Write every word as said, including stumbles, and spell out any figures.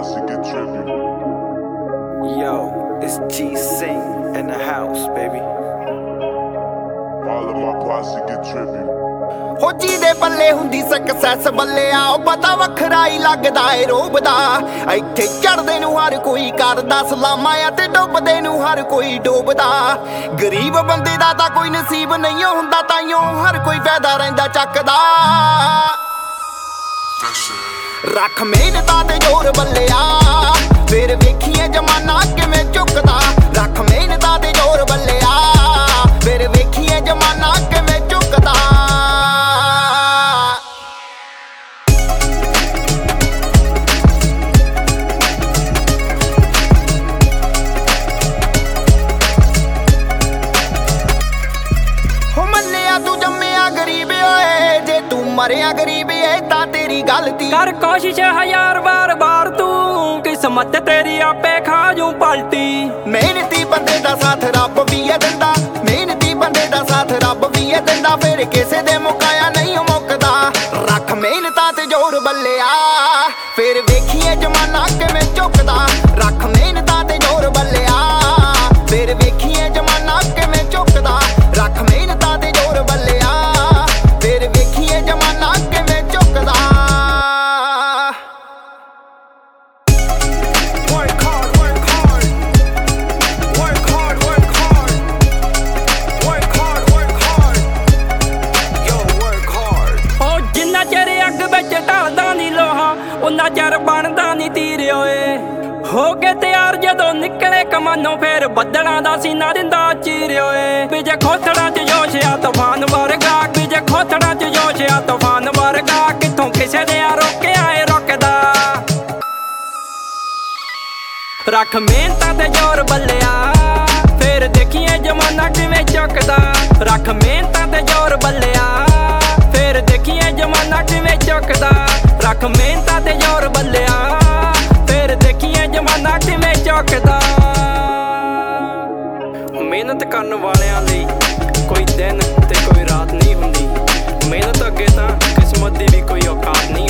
posse get trippy. Yo, it's G Sing in the house, baby. All of my posse get trippy. ਹੋ ਜਿਹਦੇ ਪੱਲੇ ਹੁੰਦੀ success ਬੱਲਿਆ ਉਹ ਪਤਾ ਵੱਖਰਾ ਹੀ ਲੱਗਦਾ ਏ ਰੋਬਦਾ ਇੱਥੇ ਚੜਦੇ ਨੂੰ ਹਰ ਕੋਈ ਕਰਦਾ ਸਲਾਮਾਂ ਆ ਤੇ ਡੁੱਬਦੇ ਨੂੰ ਹਰ ਕੋਈ ਡੋਬਦਾ ਗਰੀਬ ਬੰਦੇ ਦਾ ਤਾਂ ਕੋਈ ਨਸੀਬ ਨਹੀਂ ਹੁੰਦਾ ਤਾਈਓ ਹਰ ਕੋਈ ਫਾਇਦਾ ਰਹਿੰਦਾ ਚੱਕਦਾ ਰੱਖ ਮਿਹਨਤਾਂ ਤੇ ਜ਼ੋਰ ਬੱਲਿਆ ਫਿਰ ਵੇਖੀਏ ਜਮਾਨਾ ਕਿਵੇਂ ਝੁਕਦਾ ਰੱਖ ਮਿਹਨਤਾਂ ਤੇ ਜ਼ੋਰ ਬੱਲਿਆ ਫਿਰ ਵੇਖੀਏ ਜਮਾਨਾ ਕਿਵੇਂ ਝੁਕਦਾ ਮਰਿਆ ਗਰੀਬੀ ਏ ਤਾਂ ਤੇਰੀ ਗਲਤੀ ਕਰ ਕੋਸ਼ਿਸ਼ ਹਜ਼ਾਰ ਵਾਰ ਵਾਰ ਤੂੰ ਕਿਸਮਤ ਤੇਰੀ ਆਪੇ ਖਾ ਜੂ ਪਲਟੀ ਮਿਹਨਤੀ ਬੰਦੇ ਦਾ ਸਾਥ ਰੱਬ ਵੀ ਏ ਦਿੰਦਾ ਮਿਹਨਤੀ ਬੰਦੇ ਦਾ ਸਾਥ ਰੱਬ ਵੀ ਏ ਦਿੰਦਾ ਫਿਰ ਕਿਸੇ ਦੇ ਮੁਕਾਇਆ ਨਹੀਂ ਮੁੱਕਦਾ ਰੱਖ ਮਿਹਨਤਾਂ ਤੇ ਜ਼ੋਰ ਬੱਲਿਆ ਫਿਰ ਵੇਖੀਏ ਜਮਾਨਾ ਕਿਵੇਂ ਝੁਕਦਾ ਰੱਖ ਮਿਹਨਤਾਂ ਤੇ ਜ਼ੋਰ ਬੱਲਿਆ ਫਿਰ ਵੇਖੀਏ ਜਮਾਨਾ ਕਿਵੇਂ ਝੁਕਦਾ ਰੱਖ ਮਿਹਨਤਾਂ ਤੇ ਜ਼ੋਰ ਬੱਲਿਆ ਫਿਰ ਵੇਖੀਏ ਜਮਾਨਾ ਕਿਵੇਂ ਝੁਕਦਾ Work hard, work hard. Work hard, work hard. Work hard, work hard. Yo, work hard. ਉਹ ਜਿੰਨਾ ਚਿਰ ਅੱਗ ਵਿੱਚ ਢਲਦਾ ਨਹੀਂ ਲੋਹਾ ਉਹਨਾਂ ਚਿਰ ਬਣਦਾ ਨਹੀਂ ਤੀਰ ਓਏ ਹੋ ਕੇ ਤਿਆਰ ਜਦੋਂ ਨਿਕਲੇ ਕਮਾਨੋਂ ਫੇਰ ਬੱਦਲਾਂ ਦਾ ਸੀਨਾ ਦਿੰਦਾ ਚੀਰ ਓਏ ਵੀ ਜੇ ਖੋਥੜਾਂ 'ਚ ਜੋਸ਼ ਆ ਤੂਫਾਨ ਵਰਗਾ ਵੀ ਜੇ ਖੋਥੜਾਂ 'ਚ ਜੋਸ਼ ਆ ਤੂਫਾਨ ਵਰਗਾ ਕਿੱਥੋਂ ਕਿਸੇ ਦੇ ਆ ਰੋਕਿਆ ਏ ਰੁਕਦਾ ਰੱਖ ਮਿਹਨਤਾਂ ਤੇ ਜ਼ੋਰ ਬੱਲਿਆ ਫੇਰ ਦੇਖੀਏ ਜਮਾਨਾ ਕਿਵੇਂ ਝੁਕਦਾ ਰੱਖ ਮਿਹਨਤਾਂ ਤੇ ਜ਼ੋਰ ਬੱਲਿਆ ਫੇਰ ਦੇਖੀਏ ਜਮਾਨਾ ਕਿਵੇਂ ਝੁਕਦਾ ਰੱਖ ਮਿਹਨਤਾਂ ਤੇ ਜ਼ੋਰ ਬੱਲਿਆ ਫੇਰ ਦੇਖੀਏ ਜਮਾਨਾ ਕਿਵੇਂ ਝੁਕਦਾ ਮਿਹਨਤ ਕਰਨ ਵਾਲਿਆਂ ਲਈ ਕੋਈ ਦਿਨ ਤੇ ਕੋਈ ਰਾਤ ਨਹੀਂ ਹੁੰਦੀ ਮਿਹਨਤ ਅੱਗੇ ਤਾਂ ਕਿਸਮਤ ਦੀ ਵੀ ਕੋਈ ਔਕਾਤ ਨਹੀਂ